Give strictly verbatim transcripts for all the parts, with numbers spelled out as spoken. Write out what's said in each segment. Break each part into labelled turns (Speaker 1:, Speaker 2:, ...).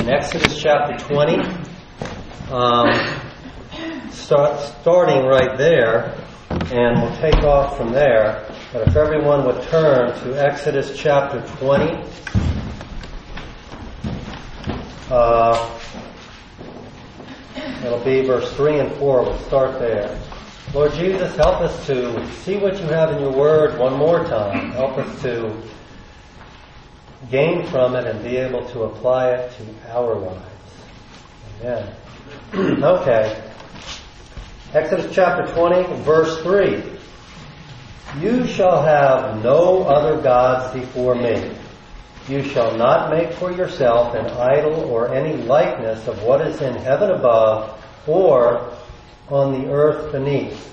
Speaker 1: Exodus chapter twenty, um, start, starting right there, and we'll take off from there. But if everyone would turn to Exodus chapter twenty, uh, it'll be verse three and four. We'll start there. Lord Jesus, help us to see what you have in your word one more time. Help us to gain from it and be able to apply it to our lives. Amen. Okay. Exodus chapter twenty, verse three. You shall have no other gods before me. You shall not make for yourself an idol or any likeness of what is in heaven above or on the earth beneath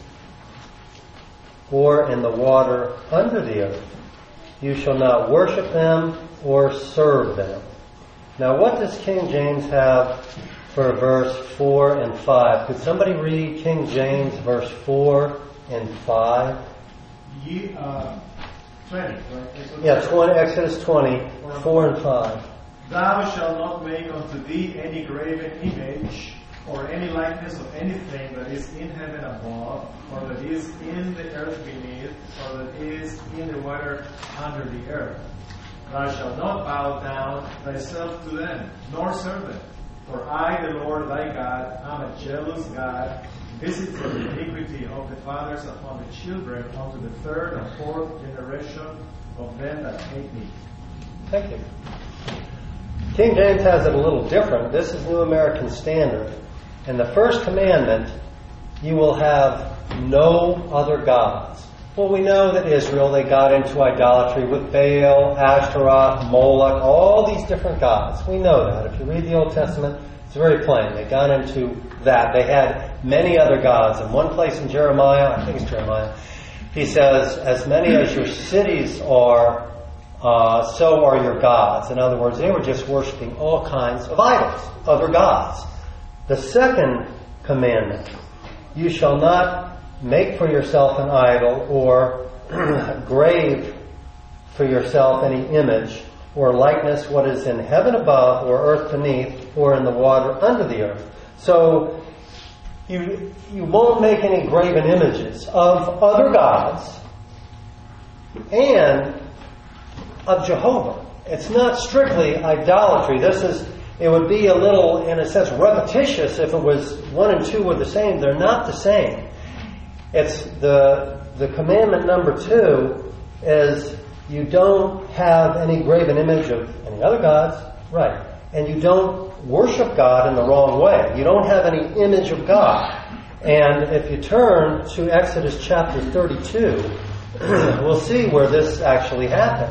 Speaker 1: or in the water under the earth. You shall not worship them or serve them. Now, what does King James have for verse four and five? Could somebody read King James verse four and five?
Speaker 2: Ye, uh, twenty, right?
Speaker 1: Yeah, twenty, Exodus twenty, four and five.
Speaker 2: Thou shalt not make unto thee any graven image or any likeness of anything that is in heaven above, or that is in the earth beneath, or that is in the water under the earth. Thou shalt not bow down thyself to them, nor serve them. For I, the Lord thy God, am a jealous God, visiting the iniquity of the fathers upon the children unto the third and fourth generation of them that hate me.
Speaker 1: Thank you. King James has it a little different. This is New American Standard. In the first commandment, you will have no other gods. Well, we know that Israel, they got into idolatry with Baal, Ashtaroth, Moloch, all these different gods. We know that. If you read the Old Testament, it's very plain. They got into that. They had many other gods. In one place in Jeremiah, I think it's Jeremiah, he says, as many as your cities are, uh, so are your gods. In other words, they were just worshiping all kinds of idols, other gods. The second commandment, you shall not make for yourself an idol or grave for yourself any image or likeness what is in heaven above or earth beneath or in the water under the earth. So you you won't make any graven images of other gods and of Jehovah. It's not strictly idolatry. This is It would be a little, in a sense, repetitious if it was one and two were the same. They're not the same. It's the the commandment number two is you don't have any graven image of any other gods, right? And you don't worship God in the wrong way. You don't have any image of God. And if you turn to Exodus chapter thirty-two, we'll see where this actually happened.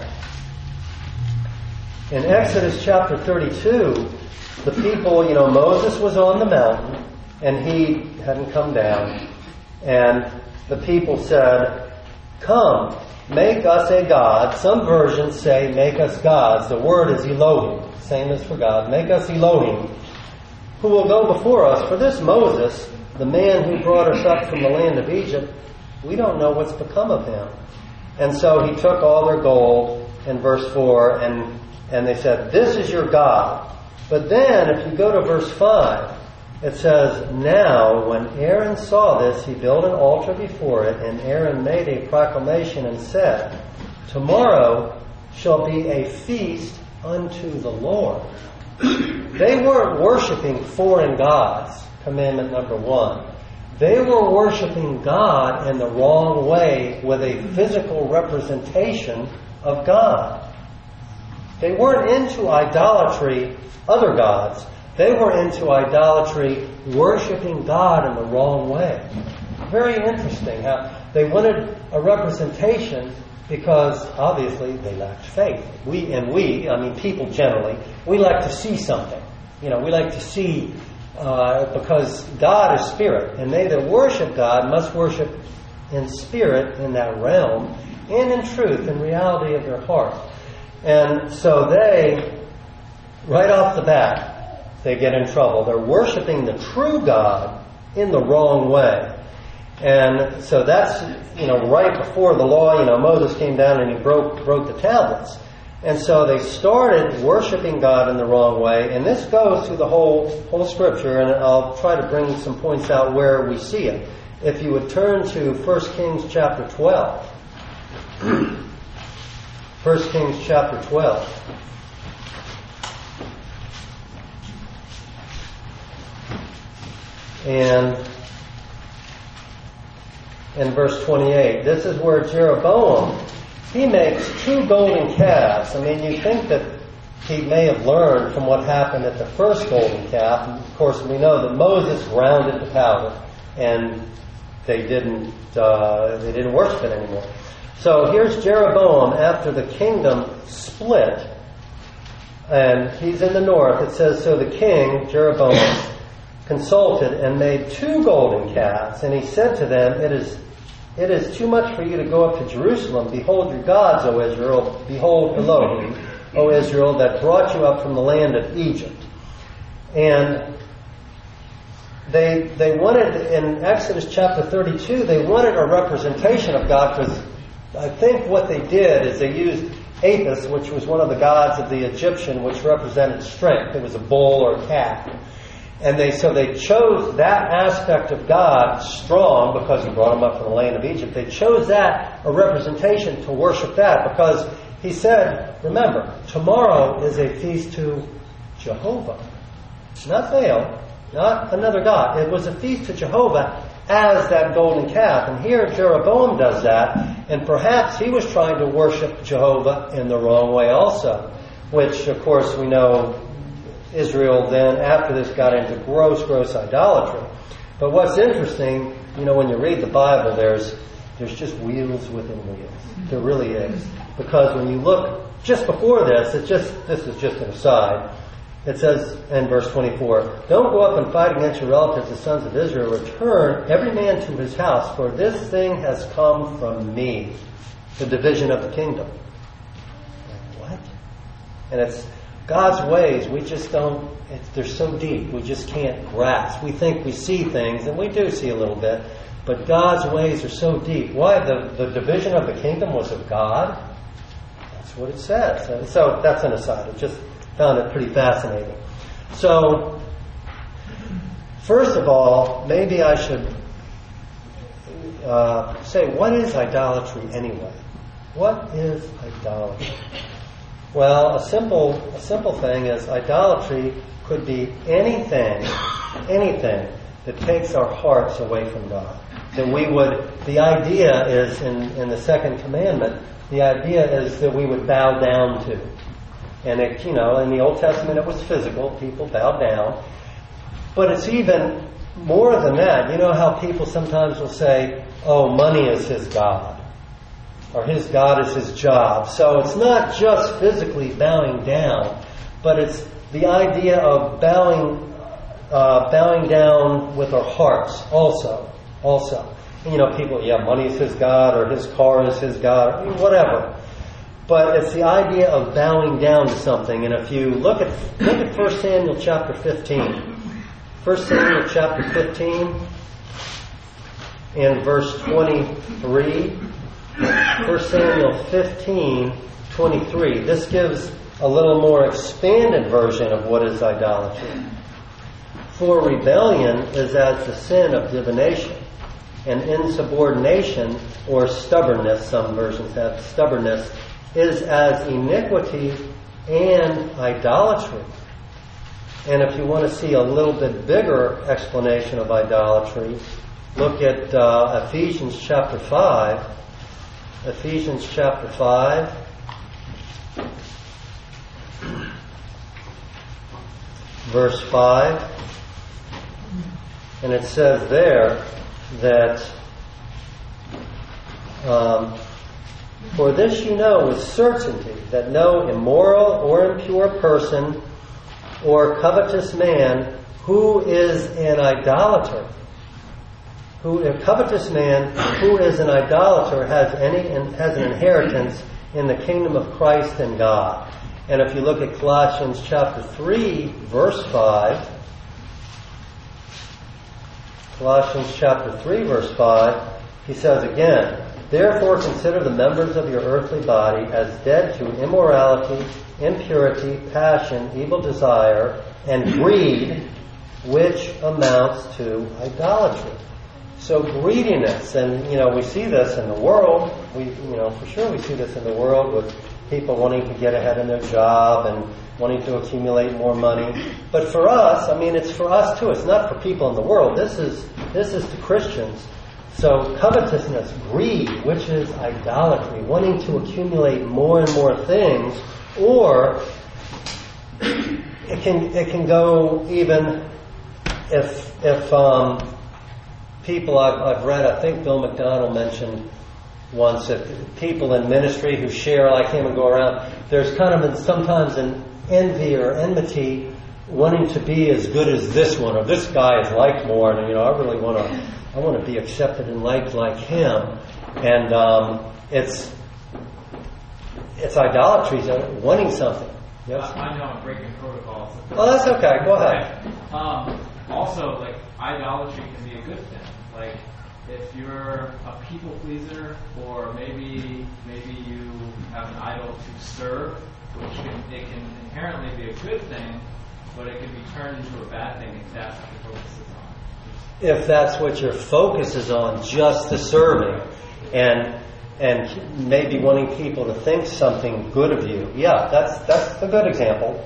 Speaker 1: In Exodus chapter thirty-two, the people, you know, Moses was on the mountain, and he hadn't come down. And the people said, come, make us a god. Some versions say, make us gods. The word is Elohim, same as for God. Make us Elohim, who will go before us. For this Moses, the man who brought us up from the land of Egypt, we don't know what's become of him. And so he took all their gold in verse four, and And they said, this is your God. But then, if you go to verse five, it says, now, when Aaron saw this, he built an altar before it, and Aaron made a proclamation and said, tomorrow shall be a feast unto the Lord. They weren't worshiping foreign gods, commandment number one. They were worshiping God in the wrong way with a physical representation of God. They weren't into idolatry, other gods. They were into idolatry, worshiping God in the wrong way. Very interesting how they wanted a representation because obviously they lacked faith. We, and we, I mean people generally, we like to see something. You know, we like to see, uh, because God is spirit, and they that worship God must worship in spirit, in that realm, and in truth, in reality of their heart. And so they, right off the bat, they get in trouble. They're worshiping the true God in the wrong way. And so that's, you know, right before the law, you know, Moses came down and he broke broke the tablets. And so they started worshiping God in the wrong way, and this goes through the whole whole scripture, and I'll try to bring some points out where we see it. If you would turn to First Kings chapter twelve. First Kings chapter twelve. And in verse twenty-eight, this is where Jeroboam, he makes two golden calves. I mean, you think that he may have learned from what happened at the first golden calf. And of course, we know that Moses ground it to powder, and they didn't uh, they didn't worship it anymore. So here's Jeroboam after the kingdom split, and he's in the north. It says, so the king, Jeroboam, consulted and made two golden calves, and he said to them, It is It is too much for you to go up to Jerusalem. Behold your gods, O Israel. Behold Elohim, O Israel, that brought you up from the land of Egypt. And they they wanted, in Exodus chapter thirty-two, they wanted a representation of God, because I think what they did is they used Apis, which was one of the gods of the Egyptian, which represented strength. It was a bull or a calf. And they so they chose that aspect of God, strong, because he brought them up from the land of Egypt. They chose that, a representation, to worship that, because he said, remember, tomorrow is a feast to Jehovah. Not Baal, not another god. It was a feast to Jehovah as that golden calf. And here Jeroboam does that, and perhaps he was trying to worship Jehovah in the wrong way also, which, of course, we know Israel then, after this, got into gross, gross idolatry. But what's interesting, you know, when you read the Bible, there's there's just wheels within wheels. There really is. Because when you look just before this, it's just this is just an aside. It says in verse twenty-four, don't go up and fight against your relatives, the sons of Israel. Return every man to his house, for this thing has come from me, the division of the kingdom. Like, what? And it's God's ways, we just don't, it's, they're so deep, we just can't grasp. We think we see things, and we do see a little bit, but God's ways are so deep. Why? The, the division of the kingdom was of God? That's what it says. And so that's an aside. I just found it pretty fascinating. So, first of all, maybe I should uh, say, what is idolatry anyway? What is idolatry? Well, a simple a simple thing is idolatry could be anything, anything that takes our hearts away from God. That we would, the idea is in, in the second commandment, the idea is that we would bow down to. And it, you know, in the Old Testament it was physical, people bowed down. But it's even more than that. You know how people sometimes will say, oh, money is his God. Or his God is his job. So it's not just physically bowing down, but it's the idea of bowing uh, bowing down with our hearts also. Also. And, you know, people, yeah, money is his God, or his car is his God, or whatever. But it's the idea of bowing down to something. And if you look at look at First Samuel chapter fifteen. First Samuel chapter fifteen and verse twenty-three. First Samuel fifteen, twenty-three. This gives a little more expanded version of what is idolatry. For rebellion is as the sin of divination, and insubordination, or stubbornness, some versions have stubbornness, is as iniquity and idolatry. And if you want to see a little bit bigger explanation of idolatry, look at uh, Ephesians chapter five. Ephesians chapter five. Verse five. And it says there that um, for this you know with certainty that no immoral or impure person or covetous man who is an idolater Who, a covetous man who is an idolater has any has an inheritance in the kingdom of Christ and God. And if you look at Colossians chapter three, verse five, Colossians chapter three, verse five, he says again, Therefore consider the members of your earthly body as dead to immorality, impurity, passion, evil desire, and greed, which amounts to idolatry. So greediness, and you know, we see this in the world. We, you know, for sure we see this in the world with people wanting to get ahead in their job and wanting to accumulate more money. But for us, I mean, it's for us too. It's not for people in the world. This is this is to Christians. So covetousness, greed, which is idolatry, wanting to accumulate more and more things, or it can it can go even if if um, people I've, I've read. I think Bill McDonald mentioned once that people in ministry who share like him and go around. There's kind of an, sometimes an envy or enmity, wanting to be as good as this one, or this guy is liked more, and you know I really want to. I want to be accepted and liked like him, and um, it's it's idolatry, wanting something. Yes.
Speaker 3: I, I know I'm breaking protocols.
Speaker 1: Oh, that's okay. Go ahead.
Speaker 3: Um, also, like idolatry can be a good thing. Like if you're a people pleaser, or maybe maybe you have an idol to serve, which can it can inherently be a good thing, but it can be turned into a bad thing if that's what your focus is on.
Speaker 1: If that's what your focus is on, just the serving, and and maybe wanting people to think something good of you, yeah, that's that's a good example.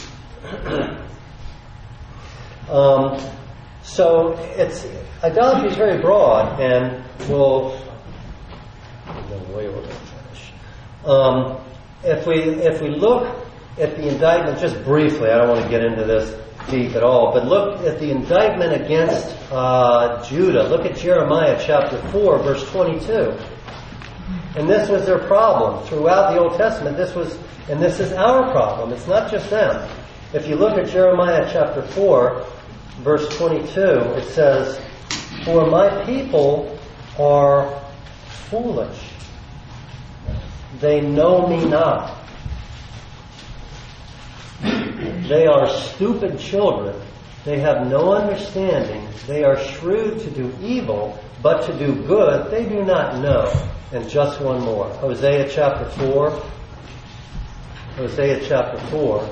Speaker 1: um, so it's idolatry is very broad, and we'll. No way we're going to finish. Um, if we if we look at the indictment just briefly, I don't want to get into this deep at all, but look at the indictment against uh, Judah. Look at Jeremiah chapter four, verse twenty-two. And this was their problem throughout the Old Testament. This was, and this is our problem. It's not just them. If you look at Jeremiah chapter four, verse twenty-two, it says, "For my people are foolish; they know me not. They are stupid children. They have no understanding. They are shrewd to do evil, but to do good they do not know." And just one more. Hosea chapter four. Hosea chapter four.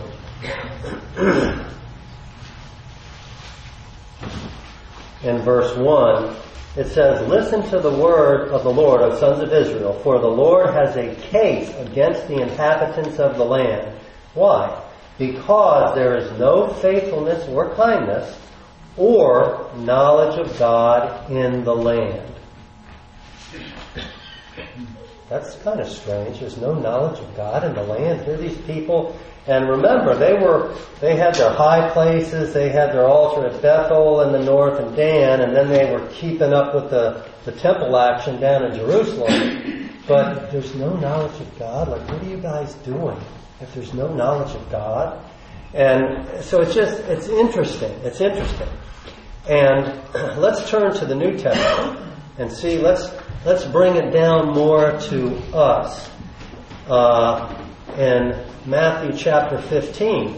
Speaker 1: In verse one, it says, "Listen to the word of the Lord, O sons of Israel, for the Lord has a case against the inhabitants of the land." Why? "Because there is no faithfulness or kindness or knowledge of God in the land." That's kind of strange. There's no knowledge of God in the land. Here are these people, and remember, they were they had their high places. They had their altar at Bethel in the north and Dan, and then they were keeping up with the, the temple action down in Jerusalem. But there's no knowledge of God. Like, what are you guys doing if there's no knowledge of God? And so it's just, it's interesting. It's interesting. And let's turn to the New Testament and see, let's let's bring it down more to us. Uh, in Matthew chapter fifteen,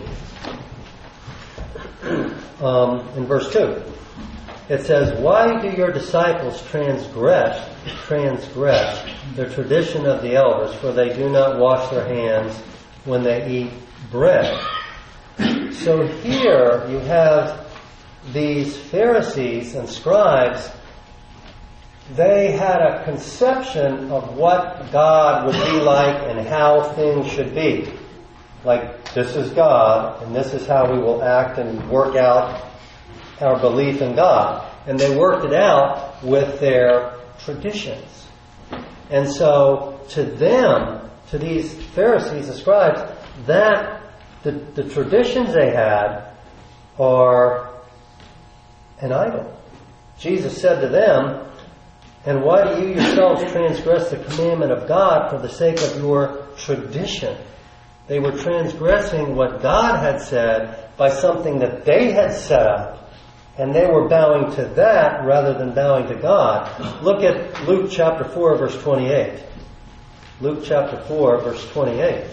Speaker 1: um, in verse two, it says, "Why do your disciples transgress, transgress the tradition of the elders, for they do not wash their hands when they eat bread?" So here you have these Pharisees and scribes. They had a conception of what God would be like and how things should be. Like, this is God, and this is how we will act and work out our belief in God. And they worked it out with their traditions. And so, to them, to these Pharisees and scribes, that the, the traditions they had are an idol. Jesus said to them, "And why do you yourselves transgress the commandment of God for the sake of your tradition?" They were transgressing what God had said by something that they had set up, and they were bowing to that rather than bowing to God. Look at Luke chapter four, verse twenty-eight. Luke chapter four, verse twenty-eight.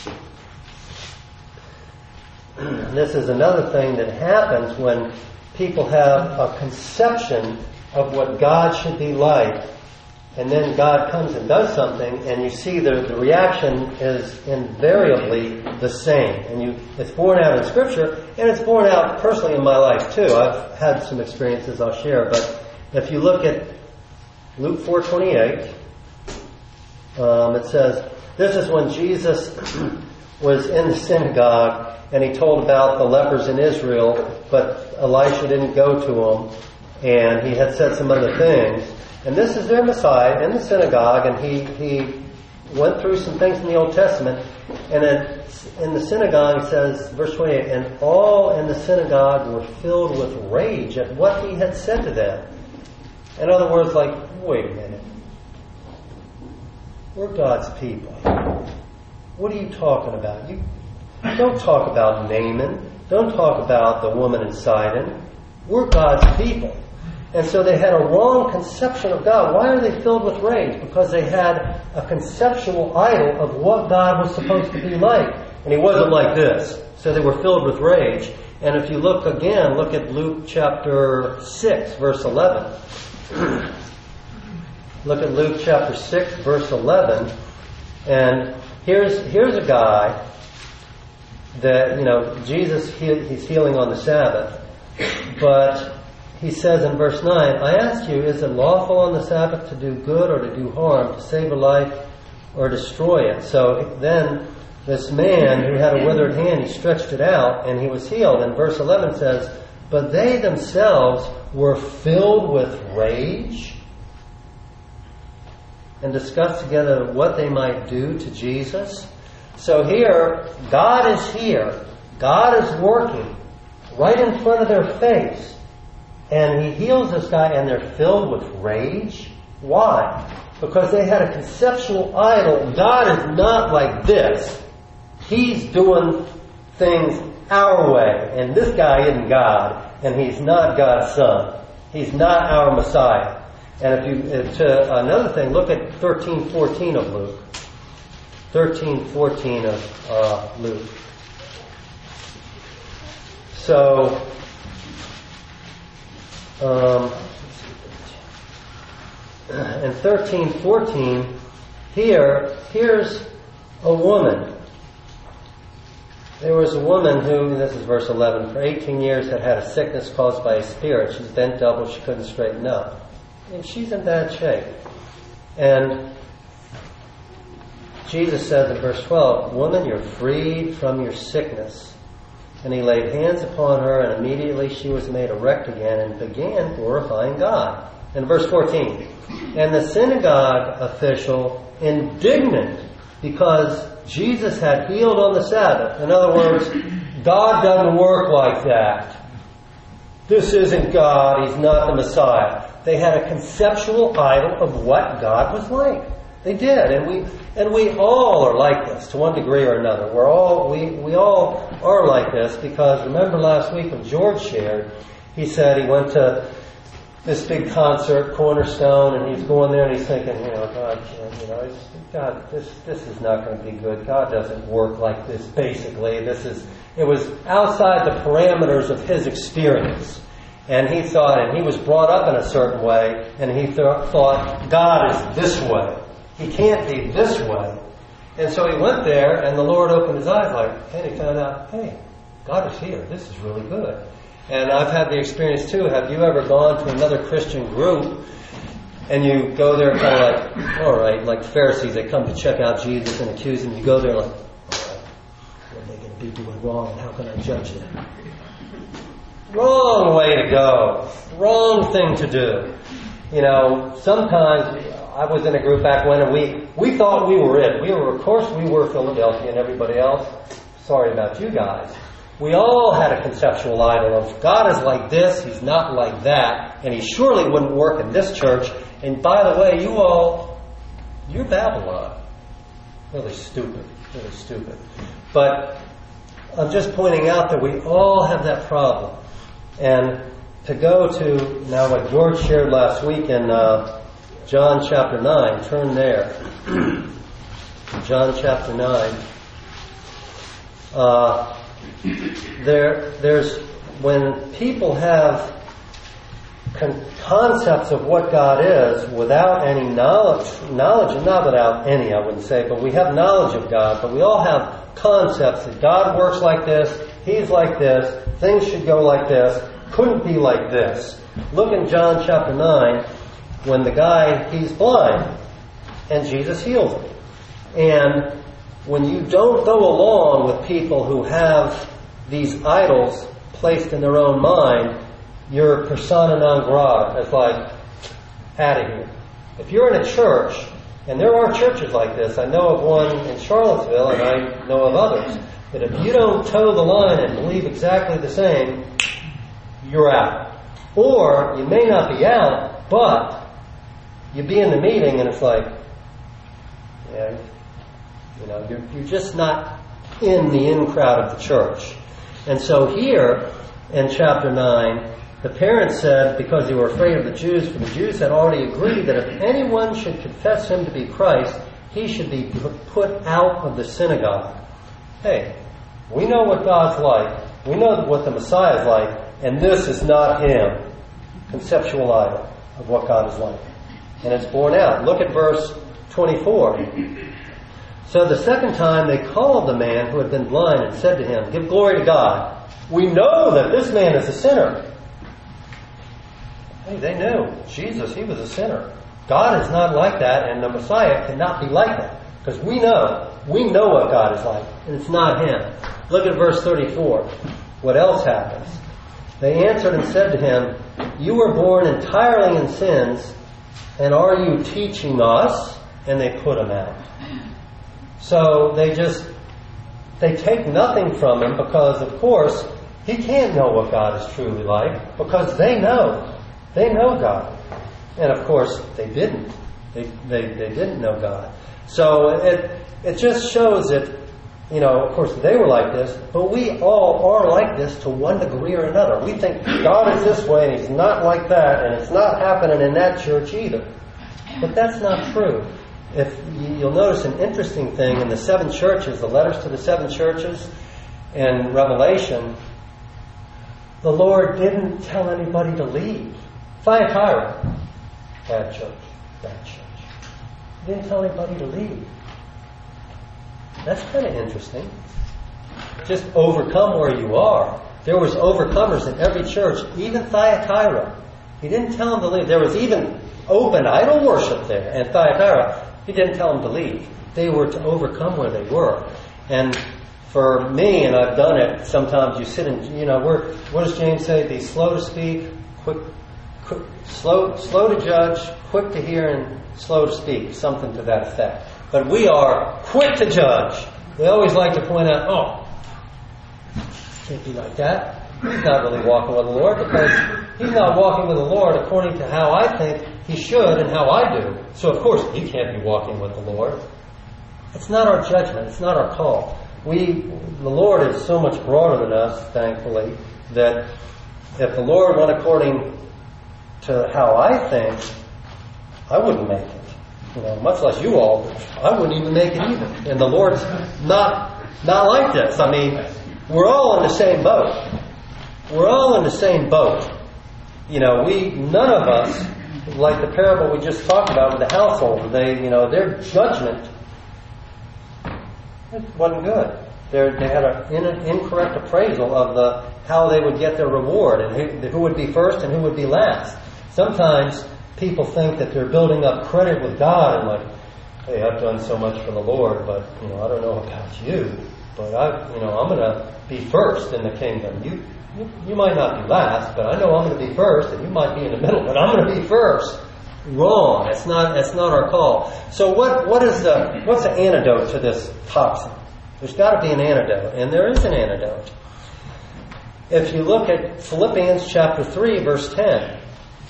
Speaker 1: This is another thing that happens when people have a conception of what God should be like, and then God comes and does something, and you see the, the reaction is invariably the same. And you, it's borne out in Scripture, and it's borne out personally in my life too. I've had some experiences I'll share, but if you look at Luke four twenty-eight, um, it says, this is when Jesus was in the synagogue, and he told about the lepers in Israel, but Elisha didn't go to them, and he had said some other things. And this is their Messiah in the synagogue, and he, he went through some things in the Old Testament. And then in the synagogue, it says, verse twenty-eight, and all in the synagogue were filled with rage at what he had said to them. In other words, like, wait a minute. We're God's people. What are you talking about? You don't talk about Naaman. Don't talk about the woman in Sidon. We're God's people. And so they had a wrong conception of God. Why are they filled with rage? Because they had a conceptual idol of what God was supposed to be like. And he wasn't like this. So they were filled with rage. And if you look again, look at Luke chapter six, verse eleven. Look at Luke chapter six, verse eleven. And here's here's a guy that, you know, Jesus, he, he's healing on the Sabbath. But he says in verse nine, I ask you, is it lawful on the Sabbath to do good or to do harm, to save a life or destroy it? So then this man who had a withered hand, he stretched it out and he was healed. And verse eleven says, but they themselves were filled with rage and discussed together what they might do to Jesus. So here, God is here. God is working right in front of their face. And he heals this guy, and they're filled with rage. Why? Because they had a conceptual idol. God is not like this. He's doing things our way. And this guy isn't God. And he's not God's son. He's not our Messiah. And if you, if to another thing, look at thirteen fourteen of Luke. thirteen fourteen of uh, Luke. So, Um, in thirteen fourteen, here, here's a woman. There was a woman who, this is verse eleven, for eighteen years had had a sickness caused by a spirit. She's bent double, she couldn't straighten up. And she's in bad shape. And Jesus says in verse twelve, woman, you're freed from your sickness. And he laid hands upon her, and immediately she was made erect again and began glorifying God. And verse fourteen, and the synagogue official, indignant because Jesus had healed on the Sabbath. In other words, God doesn't work like that. This isn't God. He's not the Messiah. They had a conceptual idol of what God was like. They did, and we and we all are like this to one degree or another. We're all we we all are like this because remember last week when George shared, he said he went to this big concert, Cornerstone, and he's going there and he's thinking, you know, God, you know, it's, God, this this is not going to be good. God doesn't work like this. Basically, this is it was outside the parameters of his experience. And he thought, and he was brought up in a certain way, and he th- thought, God is this way. He can't be this way. And so he went there, and the Lord opened his eyes like, and he found out, hey, God is here. This is really good. And I've had the experience too. Have you ever gone to another Christian group, and you go there kind of like, all right, like Pharisees, they come to check out Jesus and accuse him. You go there like, all right, what are they going to be doing wrong, and how can I judge them? Wrong way to go. Wrong thing to do. You know, sometimes I was in a group back when, and we, we thought we were it. We were, of course, we were Philadelphia and everybody else. Sorry about you guys. We all had a conceptual idol of God is like this, He's not like that, and He surely wouldn't work in this church. And by the way, you all, you're Babylon. Really stupid. Really stupid. But I'm just pointing out that we all have that problem. And to go to, now what George shared last week in uh, John chapter nine, turn there. John chapter nine. Uh, there, there's, when people have con- concepts of what God is without any knowledge, knowledge, and not without any, I wouldn't say, but we have knowledge of God, but we all have concepts that God works like this, He's like this, things should go like this, couldn't be like this. Look in John chapter nine, when the guy, he's blind, and Jesus heals him. And when you don't go along with people who have these idols placed in their own mind, you're persona non grata. It's like, out of here. If you're in a church, and there are churches like this, I know of one in Charlottesville, and I know of others, that if you don't toe the line and believe exactly the same, you're out. Or you may not be out, but you be in the meeting and it's like, yeah, you know, you're, you're just not in the in crowd of the church. And so here in chapter nine, the parents said, because they were afraid of the Jews, for the Jews had already agreed that if anyone should confess him to be Christ, he should be put out of the synagogue. Hey, we know what God's like. We know what the Messiah is like, and this is not him. Conceptual idol of what God is like. And it's borne out. Look at verse twenty-four. So the second time they called the man who had been blind and said to him, "Give glory to God. We know that this man is a sinner." Hey, they knew Jesus, he was a sinner. God is not like that, and the Messiah cannot be like that. Because we know, we know what God is like, and it's not him. Look at verse thirty-four. What else happens? They answered and said to him, "You were born entirely in sins, and are you teaching us?" And they put him out. So they just, they take nothing from him because, of course, he can't know what God is truly like because they know. They know God. And, of course, they didn't. They, they, they didn't know God. So it, it just shows that, you know, of course, they were like this, but we all are like this to one degree or another. We think God is this way and He's not like that, and it's not happening in that church either. But that's not true. If you'll notice an interesting thing in the seven churches, the letters to the seven churches in Revelation, the Lord didn't tell anybody to leave. Thyatira, bad church, bad church. He didn't tell anybody to leave. That's kind of interesting. Just overcome where you are. There was overcomers in every church, even Thyatira. He didn't tell them to leave. There was even open idol worship there in Thyatira. He didn't tell them to leave. They were to overcome where they were. And for me, and I've done it, sometimes you sit and, you know, we're, what does James say? Be slow to speak, quick, quick slow, slow to judge, quick to hear, and slow to speak. Something to that effect. But we are quick to judge. We always like to point out, oh, can't be like that. He's not really walking with the Lord because he's not walking with the Lord according to how I think he should and how I do. So, of course, he can't be walking with the Lord. It's not our judgment. It's not our call. We, the Lord is so much broader than us, thankfully, that if the Lord went according to how I think, I wouldn't make it. You know, much less you all, I wouldn't even make it either. And the Lord's not not like this. I mean, we're all in the same boat. We're all in the same boat. You know, we none of us, like the parable we just talked about with the household, they, you know, their judgment it wasn't good. They're, they had an incorrect appraisal of the how they would get their reward and who, who would be first and who would be last. Sometimes people think that they're building up credit with God and like, hey, I've done so much for the Lord, but you know, I don't know about you, but I, you know, I'm going to be first in the kingdom. You, you, you might not be last, but I know I'm going to be first, and you might be in the middle, but I'm going to be first. Wrong. That's not. That's not our call. So what? What is the? What's the antidote to this toxin? There's got to be an antidote, and there is an antidote. If you look at Philippians chapter three, verse ten.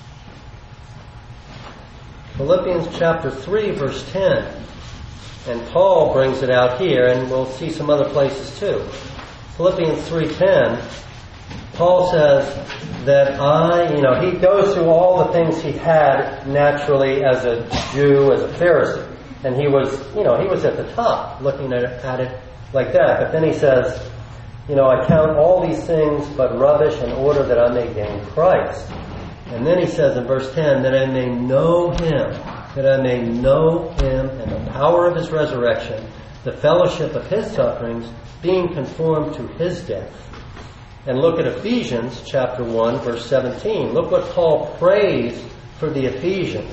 Speaker 1: Philippians chapter three, verse ten. And Paul brings it out here, and we'll see some other places too. Philippians three ten, Paul says that I, you know, he goes through all the things he had naturally as a Jew, as a Pharisee. And he was, you know, he was at the top looking at it, at it like that. But then he says, you know, I count all these things but rubbish in order that I may gain Christ And then he says in verse ten, that I may know him, that I may know him and the power of his resurrection, the fellowship of his sufferings, being conformed to his death. And look at Ephesians chapter one, verse seventeen. Look what Paul prays for the Ephesians.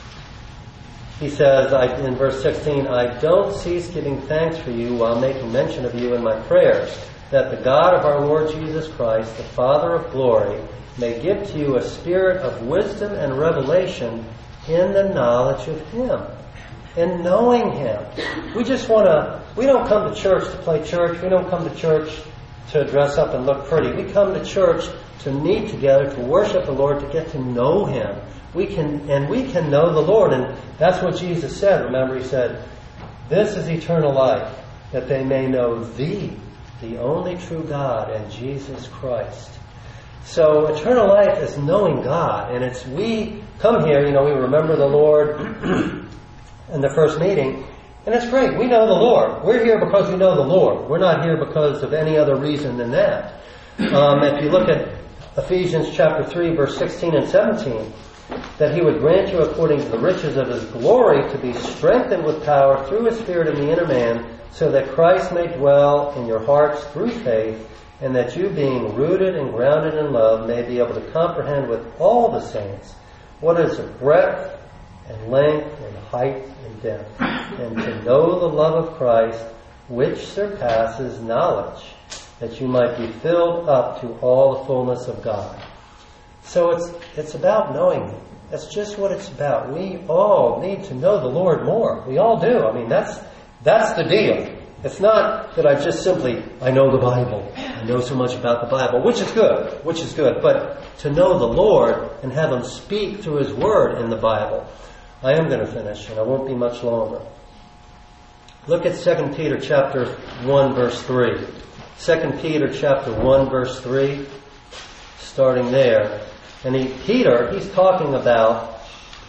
Speaker 1: He says I, in verse sixteen, I don't cease giving thanks for you while making mention of you in my prayers, that the God of our Lord Jesus Christ, the Father of glory, may give to you a spirit of wisdom and revelation in the knowledge of him, in knowing him. We just want to, we don't come to church to play church. We don't come to church to dress up and look pretty. We come to church to meet together, to worship the Lord, to get to know him. We can, and we can know the Lord. And that's what Jesus said. Remember, he said, this is eternal life, that they may know thee, the only true God, and Jesus Christ. So eternal life is knowing God. And it's, we come here, you know, we remember the Lord in the first meeting. And it's great. We know the Lord. We're here because we know the Lord. We're not here because of any other reason than that. Um, if you look at Ephesians chapter three, verse sixteen and seventeen, that he would grant you according to the riches of his glory to be strengthened with power through his Spirit in the inner man, so that Christ may dwell in your hearts through faith, and that you, being rooted and grounded in love, may be able to comprehend with all the saints what is the breadth and length and height and depth, and to know the love of Christ, which surpasses knowledge, that you might be filled up to all the fullness of God. So it's it's about knowing him. That's just what it's about. We all need to know the Lord more. We all do. I mean, that's that's the deal. It's not that I just simply, I know the Bible. I know so much about the Bible, which is good, which is good. But to know the Lord and have him speak through his word in the Bible. I am going to finish, and I won't be much longer. Look at Second Peter chapter one, verse three. Second Peter chapter one, verse three, starting there. And he, Peter, he's talking about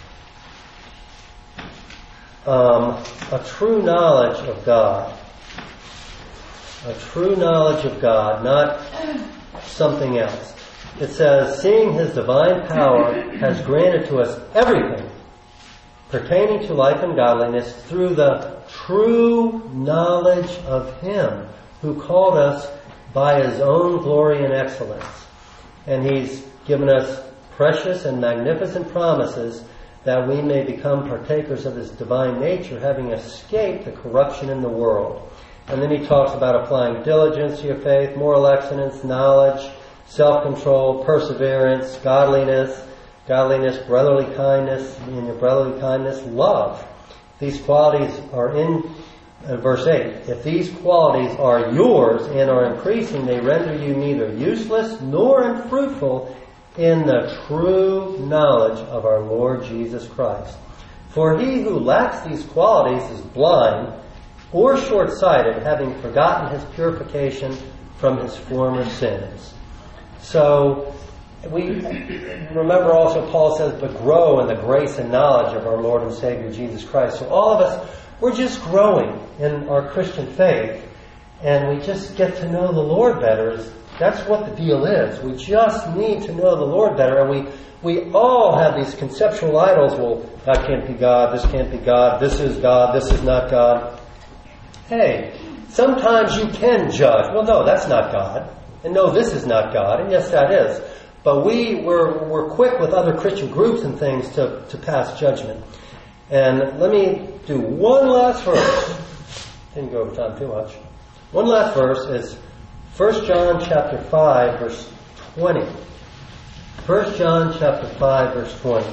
Speaker 1: um, a true knowledge of God. A true knowledge of God, not something else. It says, seeing his divine power has granted to us everything pertaining to life and godliness through the true knowledge of him who called us by his own glory and excellence. And he's given us precious and magnificent promises that we may become partakers of his divine nature, having escaped the corruption in the world. And then he talks about applying diligence to your faith, moral excellence, knowledge, self-control, perseverance, godliness, godliness, brotherly kindness, in your brotherly kindness, love. These qualities are in uh, verse eight. If these qualities are yours and are increasing, they render you neither useless nor unfruitful in the true knowledge of our Lord Jesus Christ. For he who lacks these qualities is blind or short-sighted, having forgotten his purification from his former sins. So, we remember also Paul says, but grow in the grace and knowledge of our Lord and Savior Jesus Christ. So all of us, we're just growing in our Christian faith, and we just get to know the Lord better. That's what the deal is. We just need to know the Lord better, and we we all have these conceptual idols. Well, that can't be God, this can't be God, this is God, this is not God. Hey, sometimes you can judge. Well, no, that's not God. And no, this is not God. And yes, that is. But we, we're, we're quick with other Christian groups and things to, to pass judgment. And let me do one last verse. Didn't go over time too much. One last verse is First John chapter five, verse twenty. First John chapter five, verse twenty.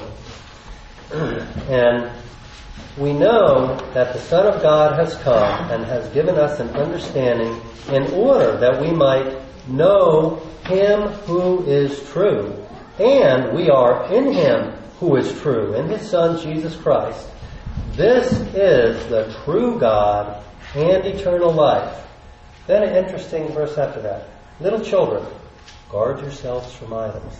Speaker 1: And we know that the Son of God has come and has given us an understanding in order that we might know him who is true. And we are in him who is true, in his Son Jesus Christ. This is the true God and eternal life. Then an interesting verse after that. Little children, guard yourselves from idols.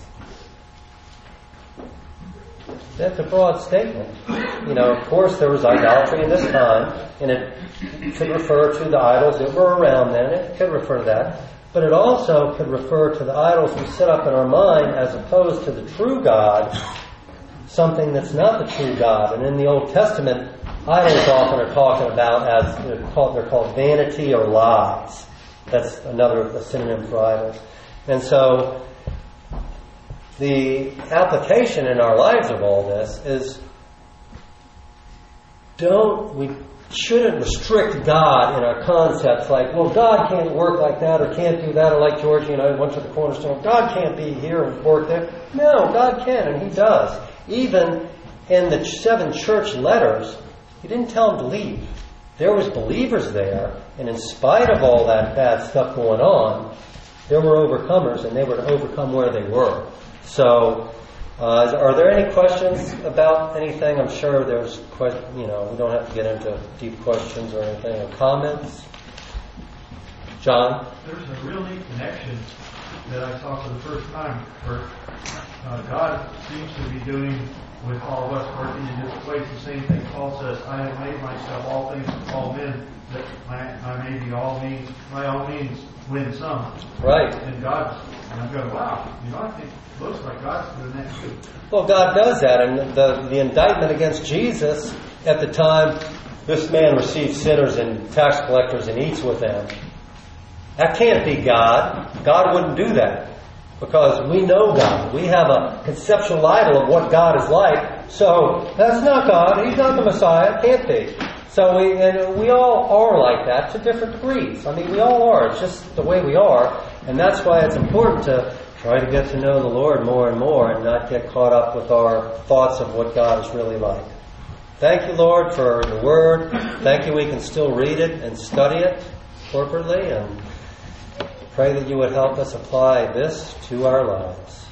Speaker 1: That's a broad statement. You know, of course there was idolatry in this time, and it could refer to the idols that were around then. It could refer to that. but it also could refer to the idols we set up in our mind as opposed to the true God, something that's not the true God. And in the Old Testament, idols often are talking about as they're called, they're called vanity or lies. That's another a synonym for idols. And so the application in our lives of all this is don't we shouldn't restrict God in our concepts like, well, God can't work like that or can't do that, or like Georgie and I went to the Cornerstone, God can't be here and work there. No, God can, and He does. Even in the seven church letters, He didn't tell them to leave. There was believers there, and in spite of all that bad stuff going on, there were overcomers, and they were to overcome where they were. So, uh, are there any questions about anything? I'm sure there's, you know, we don't have to get into deep questions or anything, or comments. John?
Speaker 4: There's a real neat connection that I saw for the first time where uh, God seems to be doing with all of us, working in different ways. The same thing Paul says, I have made myself all things to all men, that my, I may be all means, by all means win some.
Speaker 1: Right.
Speaker 4: And God, and I'm going, wow, you know, I think it looks like God's doing that too.
Speaker 1: Well, God does that, and the, the indictment against Jesus at the time, this man receives sinners and tax collectors and eats with them. That can't be God. God wouldn't do that. Because we know God. We have a conceptual idol of what God is like. So, that's not God. He's not the Messiah. It can't be. So, we and we all are like that to different degrees. I mean, we all are. It's just the way we are. And that's why it's important to try to get to know the Lord more and more and not get caught up with our thoughts of what God is really like. Thank you, Lord, for the Word. Thank you we can still read it and study it corporately, and pray that you would help us apply this to our lives.